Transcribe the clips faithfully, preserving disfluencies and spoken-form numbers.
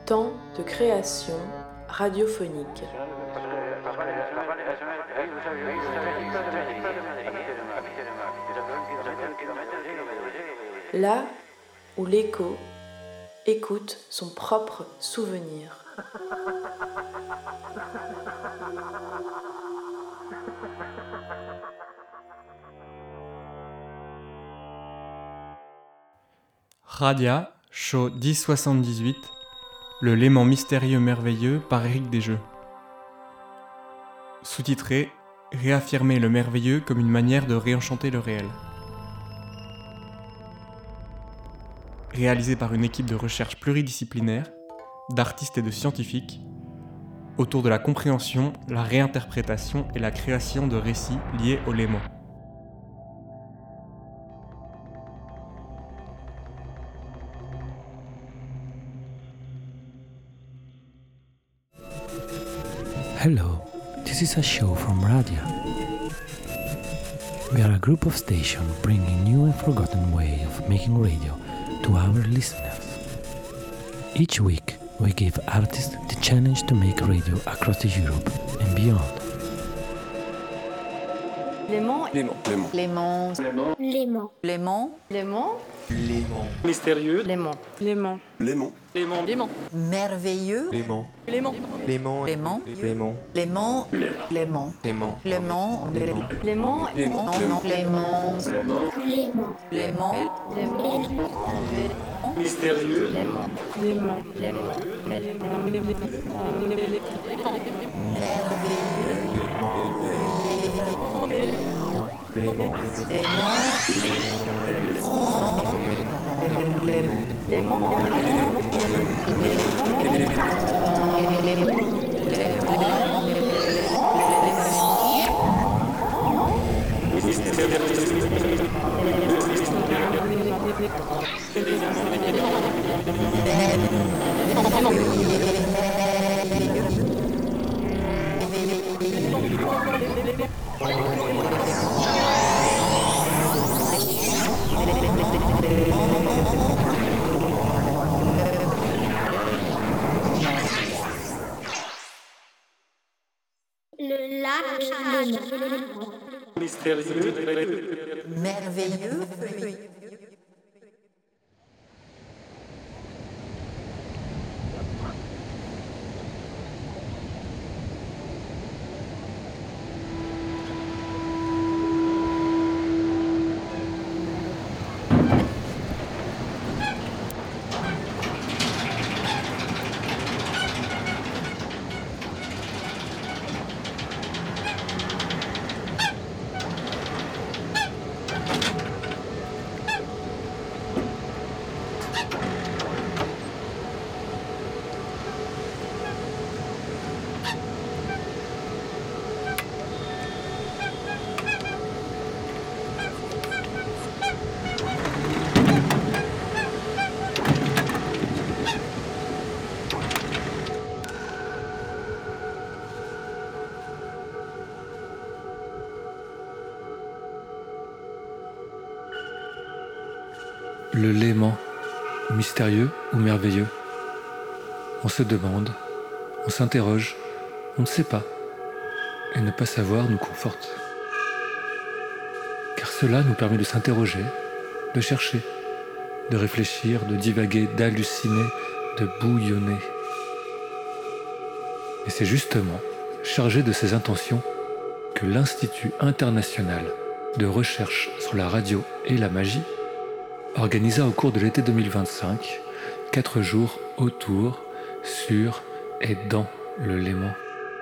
Temps de création radiophonique. Là où l'écho écoute son propre souvenir. Radia, show dix soixante-dix-huit, Le Léman mystérieux merveilleux par Éric Desjeux. Sous-titré Réaffirmer le merveilleux comme une manière de réenchanter le réel. Réalisé par une équipe de recherche pluridisciplinaire, d'artistes et de scientifiques, autour de la compréhension, la réinterprétation et la création de récits liés au Léman. Hello, this is a show from Radia. We are a group of stations bringing new and forgotten way of making radio to our listeners. Each week, we give artists the challenge to make radio across Europe and beyond. Léman. Léman. Léman. Léman. Léman. Léman. Léman. Léman. Mystérieux. Léman. Léman. Léman. Léman. Léman. Merveilleux. Léman. Léman. Léman. Léman. Léman. Léman. Léman. Léman. Léman. Léman. Léman. Léman. Léman. Léman. Mystérieux. Léman. Le lac Léman. Mystérieux. Merveilleux. Le Léman, mystérieux ou merveilleux? On se demande, on s'interroge, on ne sait pas, et ne pas savoir nous conforte. Car cela nous permet de s'interroger, de chercher, de réfléchir, de divaguer, d'halluciner, de bouillonner. Et c'est justement chargé de ces intentions que l'Institut international de recherche sur la radio et la magie organisa au cours de l'été deux mille vingt-cinq quatre jours autour, sur et dans le Léman.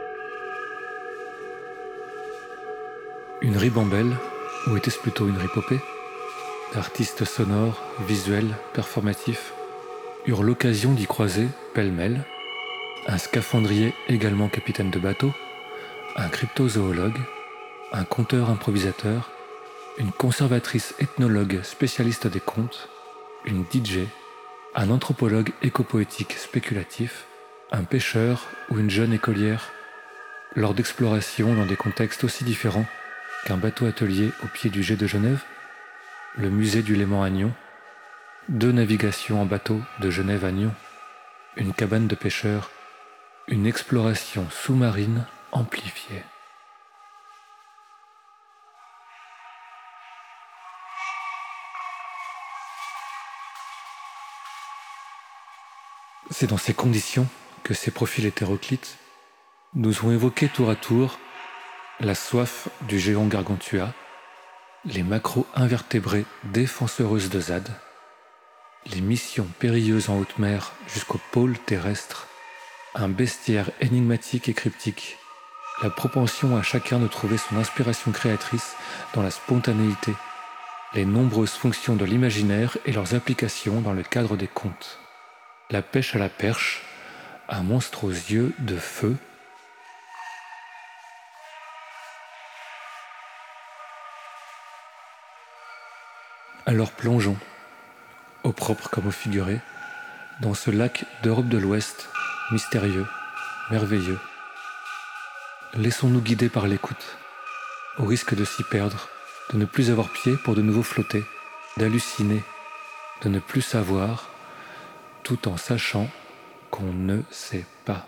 Une ribambelle, ou était-ce plutôt une ripopée, d'artistes sonores, visuels, performatifs, eurent l'occasion d'y croiser, pêle-mêle, un scaphandrier également capitaine de bateau, un cryptozoologue, un conteur improvisateur, une conservatrice ethnologue spécialiste des contes, une D J, un anthropologue écopoétique spéculatif, un pêcheur ou une jeune écolière, lors d'explorations dans des contextes aussi différents qu'un bateau-atelier au pied du Jet de Genève, le musée du Léman à Nyon, deux navigations en bateau de Genève à Nyon, une cabane de pêcheurs, une exploration sous-marine amplifiée. C'est dans ces conditions que ces profils hétéroclites nous ont évoqué tour à tour la soif du géant Gargantua, les macro-invertébrés défenseureuses de Z A D, les missions périlleuses en haute mer jusqu'au pôle terrestre, un bestiaire énigmatique et cryptique, la propension à chacun de trouver son inspiration créatrice dans la spontanéité, les nombreuses fonctions de l'imaginaire et leurs applications dans le cadre des contes, la pêche à la perche, un monstre aux yeux de feu. Alors plongeons, au propre comme au figuré, dans ce lac d'Europe de l'Ouest, mystérieux, merveilleux. Laissons-nous guider par l'écoute, au risque de s'y perdre, de ne plus avoir pied pour de nouveau flotter, d'halluciner, de ne plus savoir, tout en sachant qu'on ne sait pas.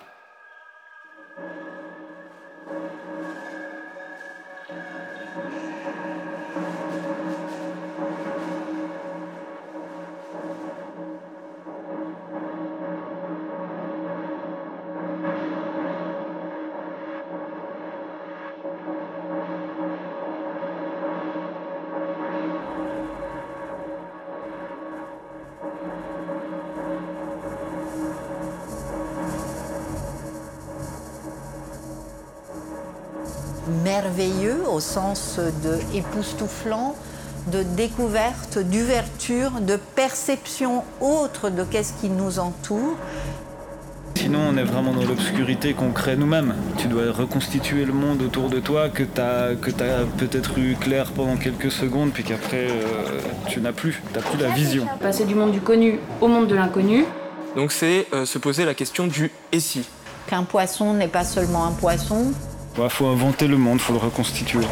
Merveilleux au sens de époustouflant, de découverte, d'ouverture, de perception autre de qu'est-ce qui nous entoure. Sinon, on est vraiment dans l'obscurité qu'on crée nous-mêmes. Tu dois reconstituer le monde autour de toi que tu as que tu as peut-être eu clair pendant quelques secondes, puis qu'après, euh, tu n'as plus, tu n'as plus la vision. Passer du monde du connu au monde de l'inconnu. Donc c'est euh, se poser la question du « et si ». Qu'un poisson n'est pas seulement un poisson. Il faut inventer le monde, il faut le reconstituer.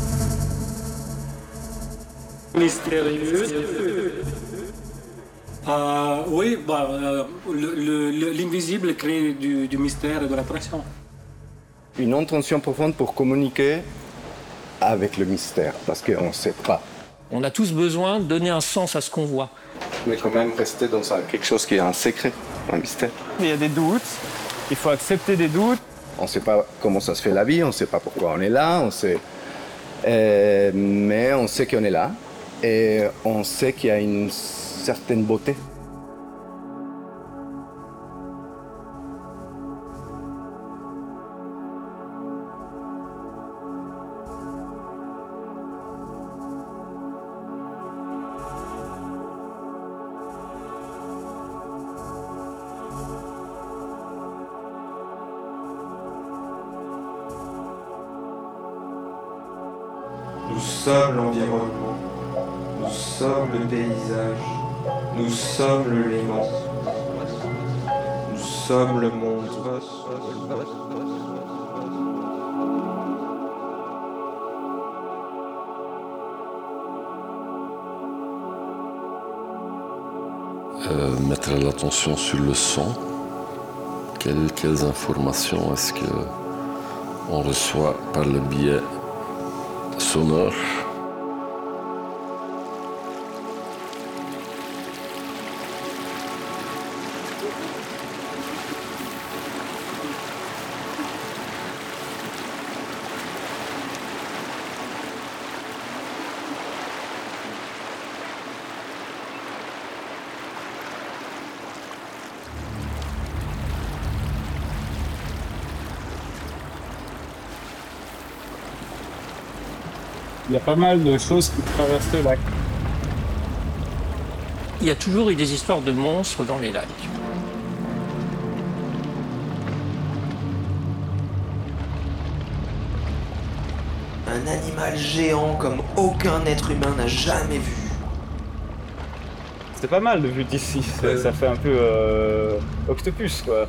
Mystérieux. Euh, oui, bah, euh, le, le, l'invisible crée du, du mystère et de l'attraction. Une intention profonde pour communiquer avec le mystère, parce qu'on ne sait pas. On a tous besoin de donner un sens à ce qu'on voit. Mais quand même rester dans un, quelque chose qui est un secret, un mystère. Il y a des doutes, il faut accepter des doutes. On ne sait pas comment ça se fait la vie, on ne sait pas pourquoi on est là, on sait... Euh, mais on sait qu'on est là et on sait qu'il y a une certaine beauté. Nous sommes l'environnement, nous sommes le paysage, nous sommes l'élément, nous sommes le monde. Euh, mettre l'attention sur le son. Quelles, quelles informations est-ce que on reçoit par le biais sonore? Il y a pas mal de choses qui traversent le lac. Il y a toujours eu des histoires de monstres dans les lacs. Un animal géant comme aucun être humain n'a jamais vu. C'est pas mal de vue d'ici, ça, ça fait un peu euh, octopus quoi.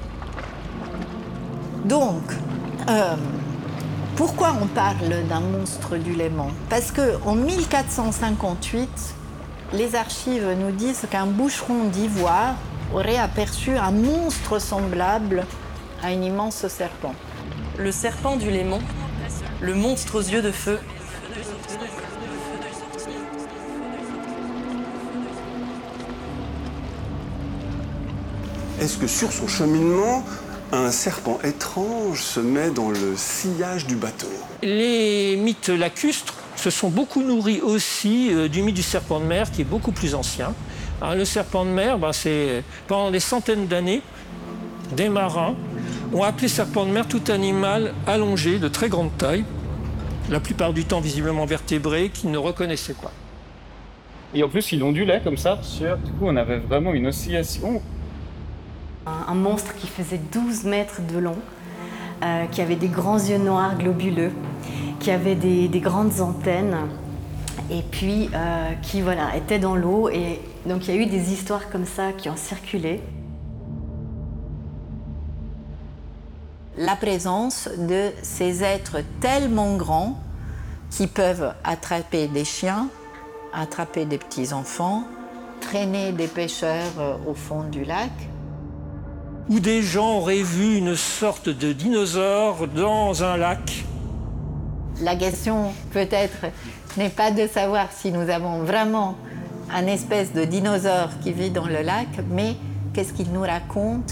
Donc, euh, pourquoi on parle d'un monstre du Léman? Parce qu'en mille quatre cent cinquante-huit, les archives nous disent qu'un boucheron d'Ivoire aurait aperçu un monstre semblable à un immense serpent. Le serpent du Léman, le monstre aux yeux de feu. Est-ce que sur son cheminement, un serpent étrange se met dans le sillage du bateau? Les mythes lacustres se sont beaucoup nourris aussi euh, du mythe du serpent de mer, qui est beaucoup plus ancien. Alors, le serpent de mer, ben, c'est pendant des centaines d'années, des marins ont appelé serpent de mer tout animal allongé de très grande taille, la plupart du temps visiblement vertébré, qu'ils ne reconnaissaient pas. Et en plus, il ondulait comme ça. Du coup, on avait vraiment une oscillation. Un monstre qui faisait douze mètres de long, euh, qui avait des grands yeux noirs globuleux, qui avait des, des grandes antennes, et puis euh, qui voilà, était dans l'eau. Et donc il y a eu des histoires comme ça qui ont circulé. La présence de ces êtres tellement grands qui peuvent attraper des chiens, attraper des petits-enfants, traîner des pêcheurs au fond du lac. Où des gens auraient vu une sorte de dinosaure dans un lac. La question, peut-être, n'est pas de savoir si nous avons vraiment un espèce de dinosaure qui vit dans le lac, mais qu'est-ce qu'il nous raconte?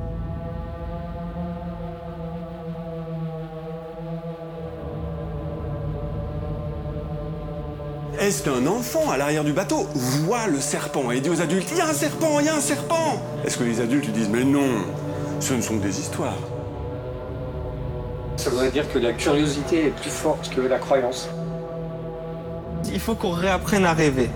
Est-ce qu'un enfant à l'arrière du bateau voit le serpent et dit aux adultes « Il y a un serpent, il y a un serpent !» Est-ce que les adultes lui disent « Mais non, ce ne sont que des histoires !» Ça voudrait dire que la curiosité est plus forte que la croyance. Il faut qu'on réapprenne à rêver.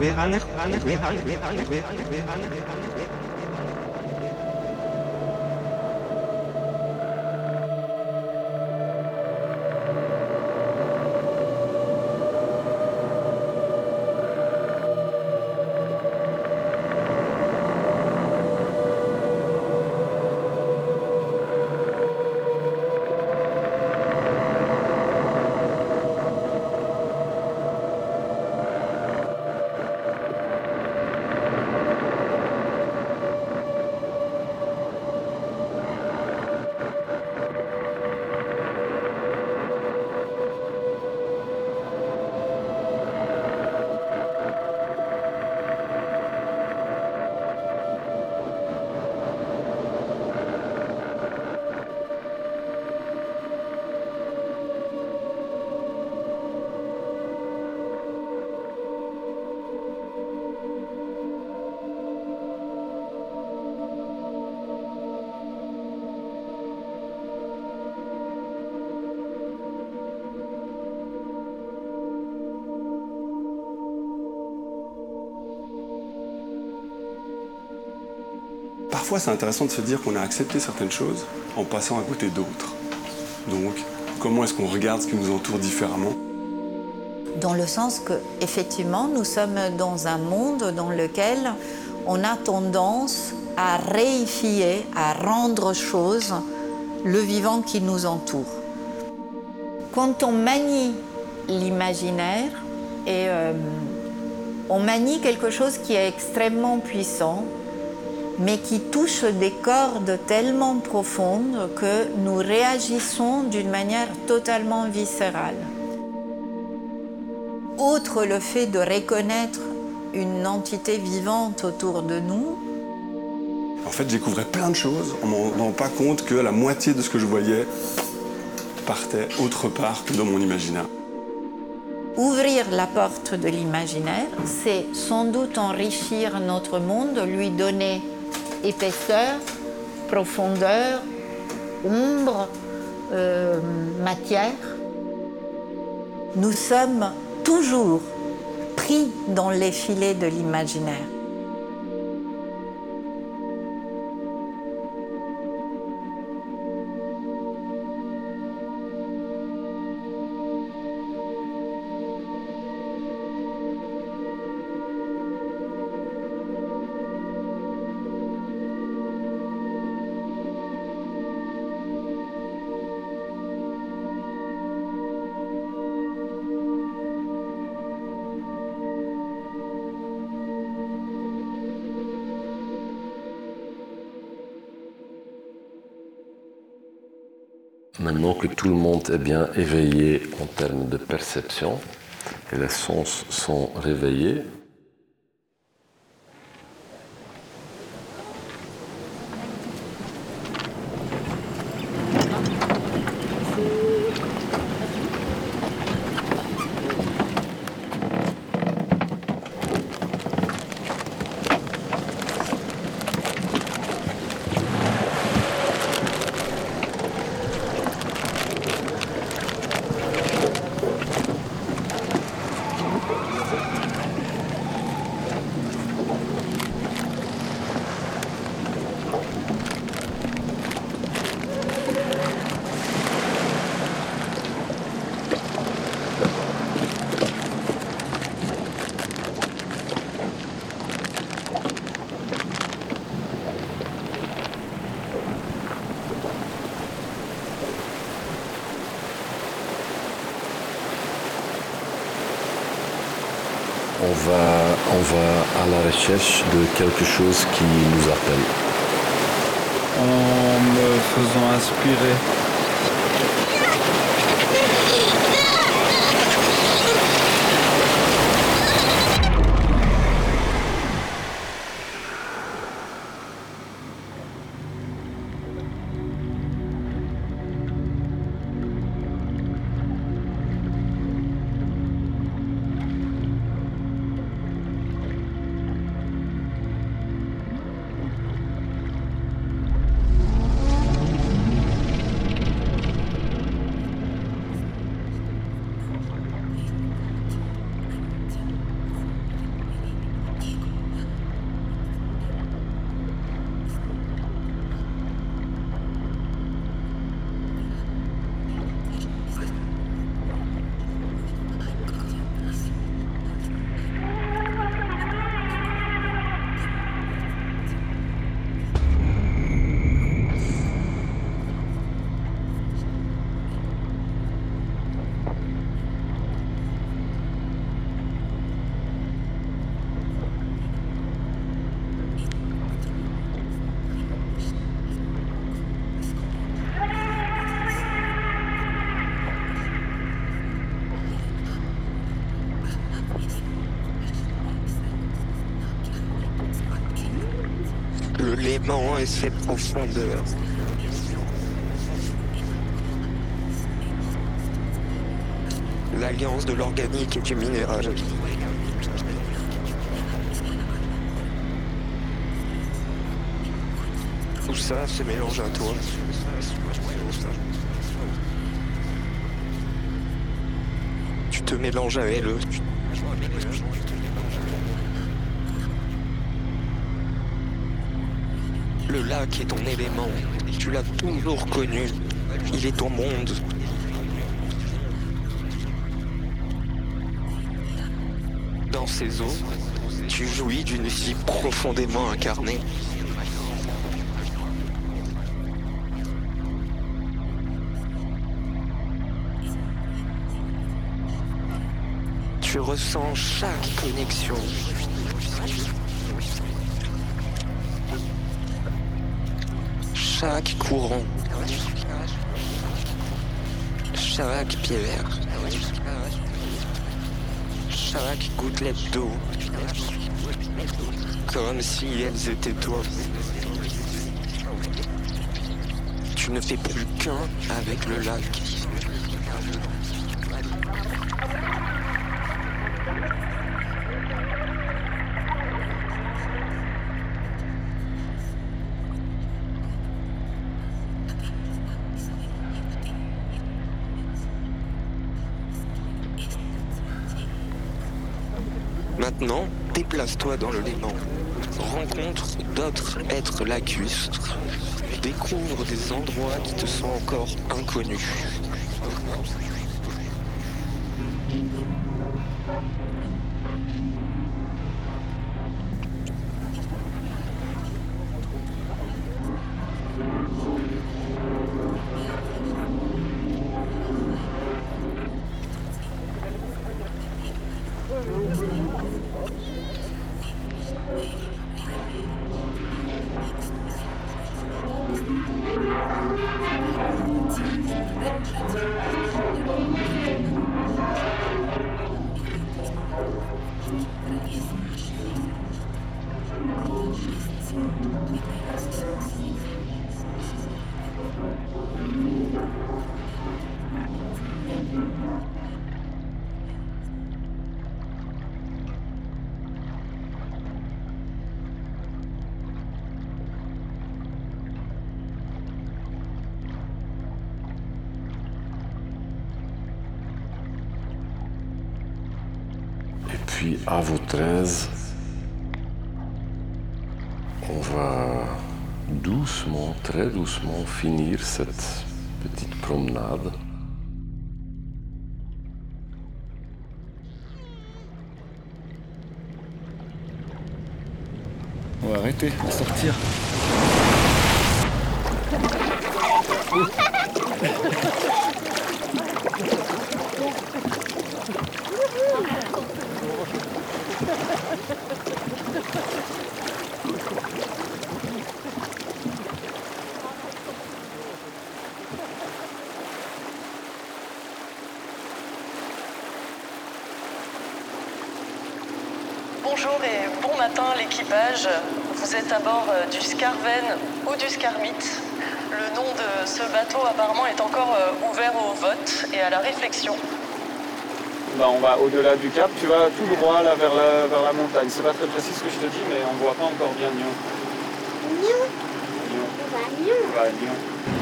Parfois, c'est intéressant de se dire qu'on a accepté certaines choses en passant à côté d'autres. Donc, comment est-ce qu'on regarde ce qui nous entoure différemment? Dans le sens que, effectivement, nous sommes dans un monde dans lequel on a tendance à réifier, à rendre chose le vivant qui nous entoure. Quand on manie l'imaginaire, et euh, on manie quelque chose qui est extrêmement puissant, mais qui touche des cordes tellement profondes que nous réagissons d'une manière totalement viscérale. Outre le fait de reconnaître une entité vivante autour de nous, en fait, je découvrais plein de choses en ne me rendant pas compte que la moitié de ce que je voyais partait autre part que dans mon imaginaire. Ouvrir la porte de l'imaginaire, c'est sans doute enrichir notre monde, lui donner épaisseur, profondeur, ombre, euh, matière. Nous sommes toujours pris dans les filets de l'imaginaire. Maintenant que tout le monde est bien éveillé en termes de perception, et les sens sont réveillés, on va, on va à la recherche de quelque chose qui nous appelle. En me faisant aspirer. Le Léman et ses profondeurs. L'alliance de l'organique et du minéral. Tout ça se mélange à toi. Tu te mélanges à elle. Le lac est ton élément. Tu l'as toujours connu. Il est ton monde. Dans ses eaux, tu jouis d'une vie profondément incarnée. Tu ressens chaque connexion. Chaque courant. Chaque pierre. Chaque gouttelette d'eau. Comme si elles étaient toi. Tu ne fais plus qu'un avec le lac. Maintenant, déplace-toi dans le Léman. Rencontre d'autres êtres lacustres. Découvre des endroits qui te sont encore inconnus. Thank you. Et puis à vos treize, on va doucement, très doucement finir cette petite promenade. On va arrêter, on va sortir. Bonjour et bon matin l'équipage. Vous êtes à bord du Scarven ou du Scarmit. Le nom de ce bateau apparemment est encore ouvert au vote et à la réflexion. Bah, on va au-delà du cap, tu vas tout droit là vers la, vers la montagne. C'est pas très précis ce que je te dis, mais on voit pas encore bien Nyon. Nyon. Nyon. On va à Nyon. On va à Nyon.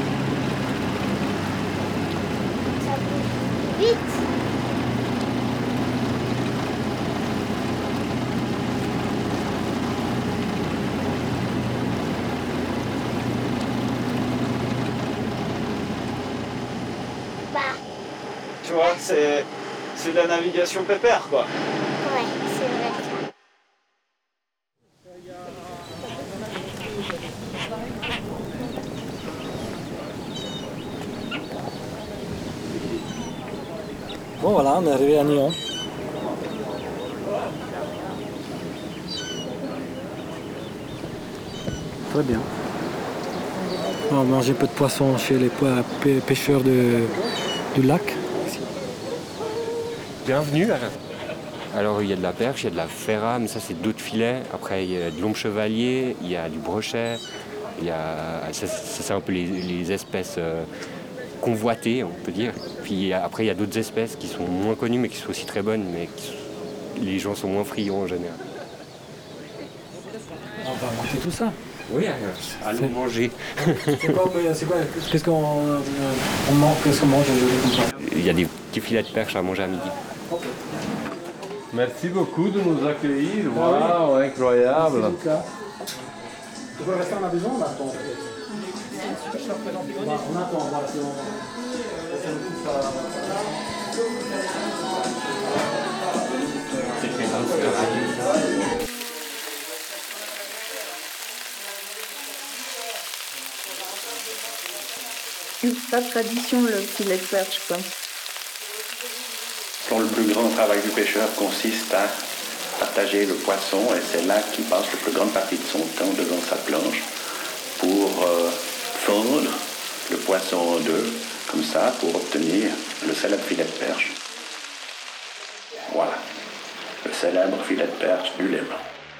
Ça bouge vite. Tu vois, c'est, c'est de la navigation pépère, quoi. Ouais, c'est vrai. Bon voilà, on est arrivé à Nyon. Très bien. On va manger un peu de poisson chez les pêcheurs de, du lac. Bienvenue. Alors il y a de la perche, il y a de la ferra, mais ça c'est d'autres filets. Après il y a de l'ombre chevalier, il y a du brochet, il y a ça, ça, c'est un peu les, les espèces euh, convoitées, on peut dire. Puis après il y a d'autres espèces qui sont moins connues mais qui sont aussi très bonnes, mais qui, les gens sont moins friands en général. On va goûter tout ça. Oui, allons manger. C'est quoi, c'est quoi Qu'est-ce qu'on on mange Qu'est-ce qu'on mange aujourd'hui? Il y a des petits filets de perche à manger à midi. Merci beaucoup de nous accueillir. Waouh, wow, incroyable. Tu peux rester à la maison, on attend. On attend, on va si on... C'est très bien. Pas de tradition le filet de perche, quoi. Bon, le plus grand travail du pêcheur consiste à partager le poisson et c'est là qu'il passe la plus grande partie de son temps devant sa planche pour euh, fondre le poisson en deux, comme ça, pour obtenir le célèbre filet de perche. Voilà, le célèbre filet de perche du Léman.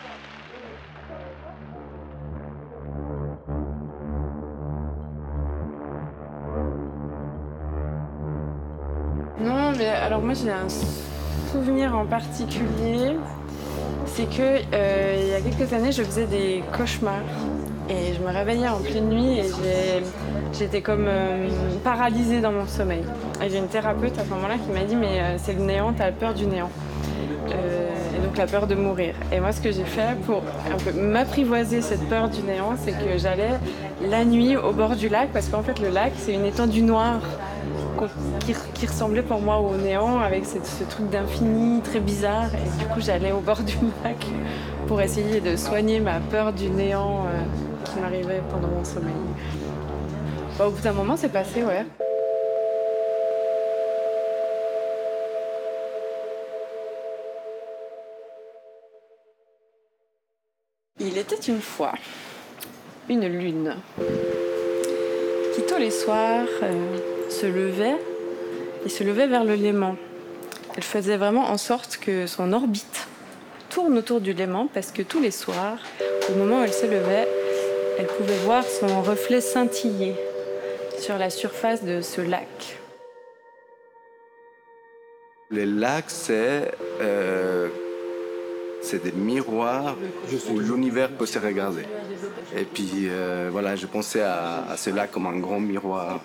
Non, mais alors moi j'ai un souvenir en particulier, c'est que euh, il y a quelques années je faisais des cauchemars et je me réveillais en pleine nuit et j'ai, j'étais comme euh, paralysée dans mon sommeil. Et j'ai une thérapeute à ce moment-là qui m'a dit mais euh, c'est le néant, t'as peur du néant. Euh, et donc la peur de mourir. Et moi ce que j'ai fait pour un peu m'apprivoiser cette peur du néant, c'est que j'allais la nuit au bord du lac parce qu'en fait le lac c'est une étendue noire Qui, qui ressemblait pour moi au néant avec ce, ce truc d'infini très bizarre et du coup j'allais au bord du lac pour essayer de soigner ma peur du néant euh, qui m'arrivait pendant mon sommeil. Bah, au bout d'un moment c'est passé, ouais. Il était une fois une lune qui tous les soirs euh, se levait et se levait vers le Léman. Elle faisait vraiment en sorte que son orbite tourne autour du Léman parce que tous les soirs, au moment où elle se levait, elle pouvait voir son reflet scintiller sur la surface de ce lac. Les lacs, c'est, euh, c'est des miroirs où l'univers peut se regarder. Et puis euh, voilà, je pensais à, à ce lac comme un grand miroir.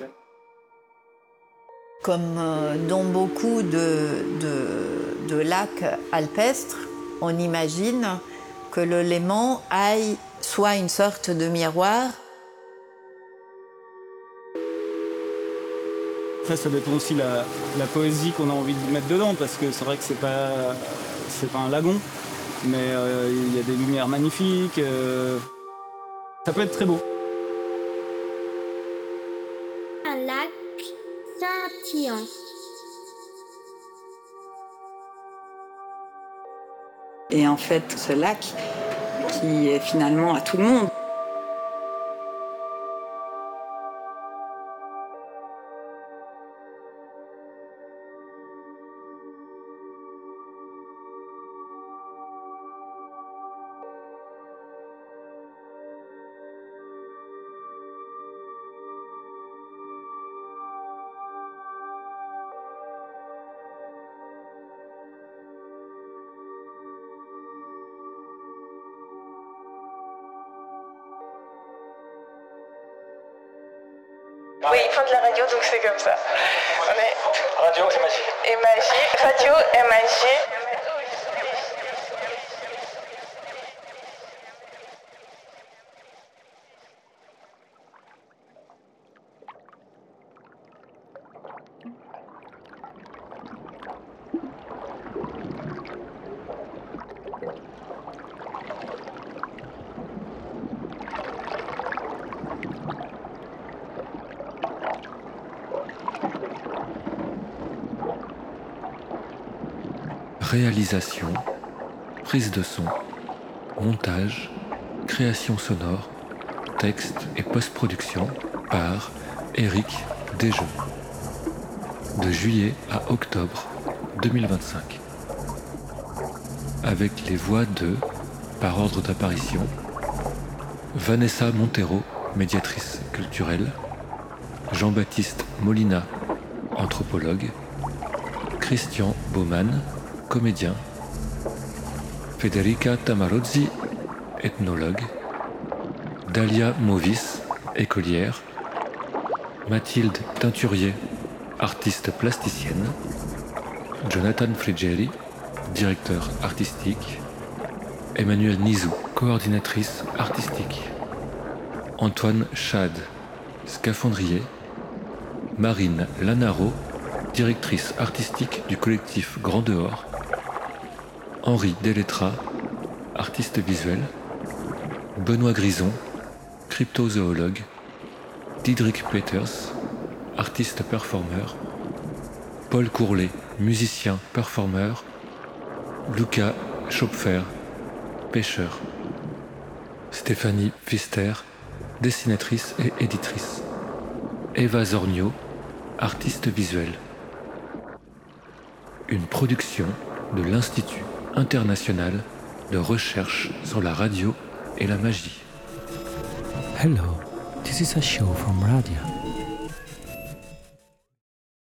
Comme euh, dans beaucoup de, de, de lacs alpestres, on imagine que le Léman aille soit une sorte de miroir. Après, ça dépend aussi de la, la poésie qu'on a envie de mettre dedans, parce que c'est vrai que c'est pas, c'est pas un lagon, mais euh, il y a des lumières magnifiques. Euh, ça peut être très beau. Un lac scintillant. Et en fait, ce lac qui est finalement à tout le monde. Oui, ils font de la radio, donc c'est comme ça. On est... Radio et magie. Et magie, radio et magie. Réalisation, prise de son, montage, création sonore, texte et post-production par Éric Desjeux. De juillet à octobre deux mille vingt-cinq. Avec les voix de, par ordre d'apparition, Vanessa Montero, médiatrice culturelle, Jean-Baptiste Molina, anthropologue, Christian Baumann, comédien, Federica Tamarozzi, ethnologue, Dalia Movis, écolière, Mathilde Teinturier, artiste plasticienne, Jonathan Friggeri, directeur artistique, Emmanuel Nizou, coordinatrice artistique, Antoine Chad, scaphandrier, Marine Lanaro, directrice artistique du collectif Grand Dehors, Henri Delettra, artiste visuel, Benoît Grison, cryptozoologue, Diedrich Peters, artiste performeur, Paul Courlet, musicien performeur, Luca Schopfer, pêcheur, Stéphanie Pfister, dessinatrice et éditrice, Eva Zornio, artiste visuel. Une production de l'Institut international de recherche sur la radio et la magie. Hello, this is a show from Radia.